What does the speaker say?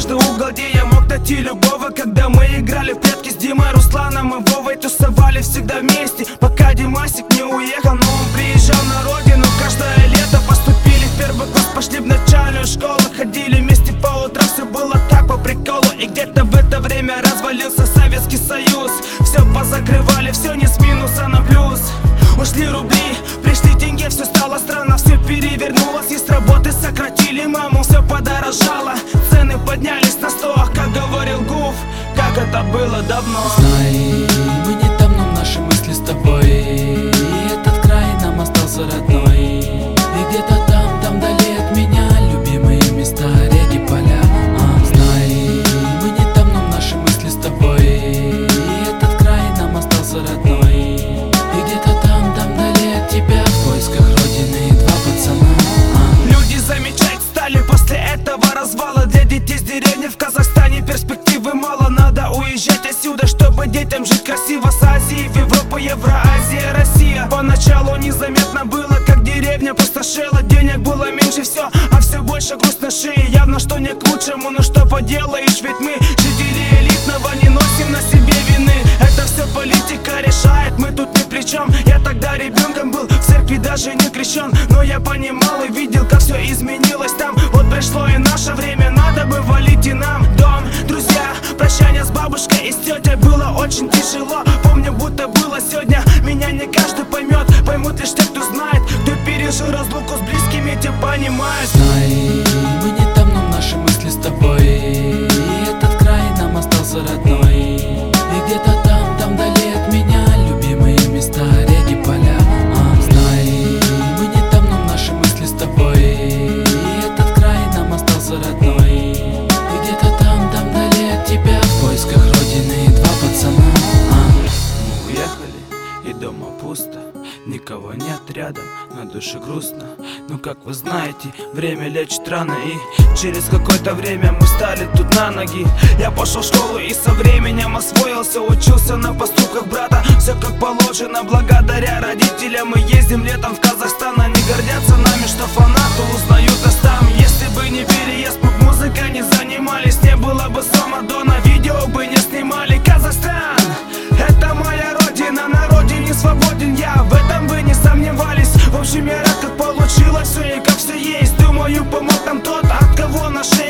каждый угол, где я мог найти любого. Когда мы играли в прятки с Димой, Русланом и Вовой, тусовали всегда вместе, пока Димасик не уехал. Но он приезжал на родину каждое лето. Поступили в первый класс, пошли в начальную школу, ходили вместе по утрам, все было так по приколу. И где-то в это время развалился Советский Союз. Все позакрывали, все не с минуса на плюс. Ушли рубли, пришли деньги, все стало странно, все перевернулось. И с работы сократили маму, все подорожало, цены поднялись на 100, как говорил Гуф, как это было давно. Знай, мы не там, но наши мысли с тобой, и этот край нам остался родной. И где-то там вдали от меня любимые места, реки, поля. Знай, мы не там, но наши мысли с тобой, и этот край нам остался родной. И где-то там вдали от тебя, в поисках родины, два пацана. Люди замечать стали после этого развала. Для детей с деревни в Казахстане перспективы мало. Надо уезжать отсюда, чтобы детям жить красиво. С Азии в Европу, Евроазия, Россия. Поначалу незаметно было, как деревня пустошела. Денег было меньше все, а все больше груз на шее. Явно, что не к лучшему, но что поделаешь, ведь мы жители элитного не носим на себе вины. Это все политика решает, мы тут ни при чем. Я тогда ребенком был, в церкви даже не крещен, но я понимал и видел, как все изменилось там. Вот пришло и наше время, надо бы валить и нам. Дом, друзья, прощание с бабушкой и с тетей было очень тяжело. Помню, будто было сегодня, меня не каждый поймет. Поймут лишь те, кто знает, кто пережил разлуку с близкими, те понимают. Знай, мы не там, но наши мысли с тобой, и этот край нам остался родной. И где-то там вдали от меня любимые места, реки, поля. Знай, мы не там, но наши мысли с тобой, и этот край нам остался родной. И где-то там вдали от тебя, в поисках родины, два пацана. Мы уехали, и дома пусто, никого нет рядом, на душе грустно. Но как вы знаете, время лечит раны, и через какое-то время мы встали тут на ноги. Я пошел в школу и со временем освоился, учился на поступках брата, все как положено. Благодаря родителям мы ездим летом в Казахстан. Они гордятся нами, что фанаты узнают нас там. Если бы не переезд, поп-музыкой не занимались, не было бы Самадона, видео бы не снимали. Казахстан, это моя родина, на родине свободен я, в этом вы не сомневались. В общем, я рад, как получилось все и как все есть. Думаю, помог нам тот, от кого наши